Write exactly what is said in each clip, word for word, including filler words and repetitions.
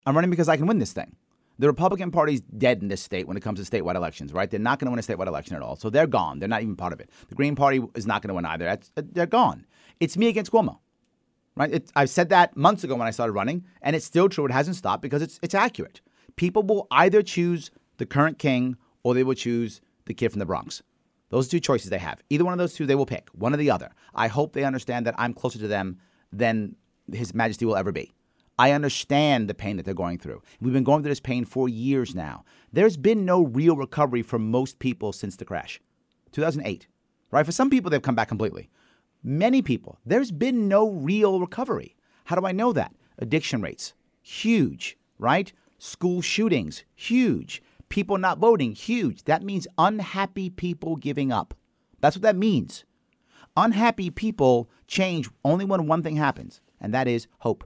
I'm running because I can win this thing. The Republican Party's dead in this state when it comes to statewide elections, right? They're not going to win a statewide election at all. So they're gone. They're not even part of it. The Green Party is not going to win either. That's, they're gone. It's me against Cuomo, right? It, I said that months ago when I started running, and it's still true. It hasn't stopped because it's it's accurate. People will either choose the current king or they will choose the kid from the Bronx. Those are two choices they have. Either one of those two they will pick, one or the other. I hope they understand that I'm closer to them than His Majesty will ever be. I understand the pain that they're going through. We've been going through this pain for years now. There's been no real recovery for most people since the crash, two thousand eight, right? For some people, they've come back completely. Many people, there's been no real recovery. How do I know that? Addiction rates, huge, right? School shootings, huge. People not voting, huge. That means unhappy people giving up. That's what that means. Unhappy people change only when one thing happens, and that is hope.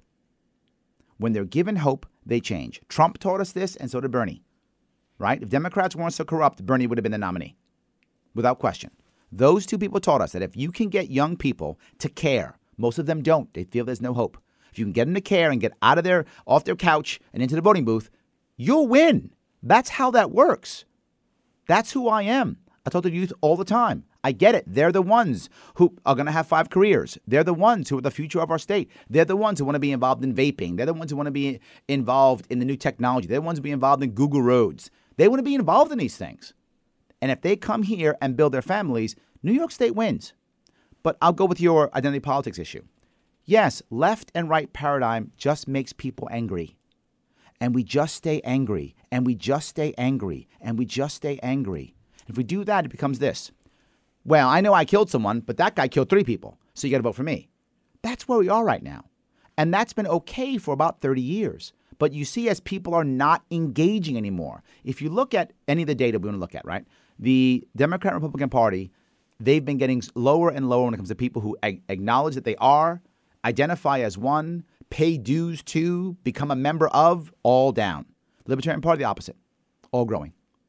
When they're given hope, they change. Trump taught us this, and so did Bernie, right? If Democrats weren't so corrupt, Bernie would have been the nominee, without question. Those two people taught us that if you can get young people to care, most of them don't. They feel there's no hope. If you can get them to care and get out of their, off their couch and into the voting booth, you'll win. That's how that works. That's who I am. I talk to youth all the time. I get it. They're the ones who are going to have five careers. They're the ones who are the future of our state. They're the ones who want to be involved in vaping. They're the ones who want to be involved in the new technology. They're the ones who be involved in Google Roads. They want to be involved in these things. And if they come here and build their families, New York State wins. But I'll go with your identity politics issue. Yes, left and right paradigm just makes people angry. And we just stay angry, and we just stay angry, and we just stay angry. If we do that, it becomes this. Well, I know I killed someone, but that guy killed three people, so you got to vote for me. That's where we are right now. And that's been okay for about thirty years. But you see, as people are not engaging anymore, if you look at any of the data we want to look at, right, the Democrat and Republican Party, they've been getting lower and lower when it comes to people who ag- acknowledge that they are, identify as one, pay dues to, become a member of, all down. Libertarian Party, the opposite, all growing.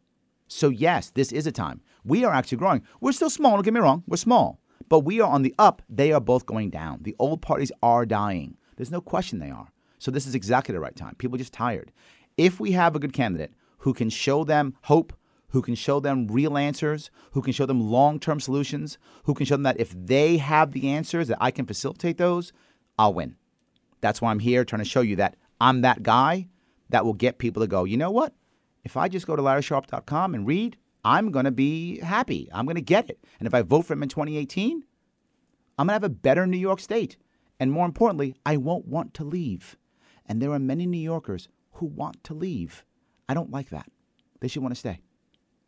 So yes, this is a time. We are actually growing. We're still small, don't get me wrong, we're small. But we are on the up, they are both going down. The old parties are dying. There's no question they are. So this is exactly the right time. People are just tired. If we have a good candidate who can show them hope, who can show them real answers, who can show them long-term solutions, who can show them that if they have the answers, that I can facilitate those, I'll win. That's why I'm here trying to show you that I'm that guy that will get people to go, you know what? If I just go to larry sharpe dot com and read, I'm going to be happy. I'm going to get it. And if I vote for him in twenty eighteen, I'm going to have a better New York State. And more importantly, I won't want to leave. And there are many New Yorkers who want to leave. I don't like that. They should want to stay.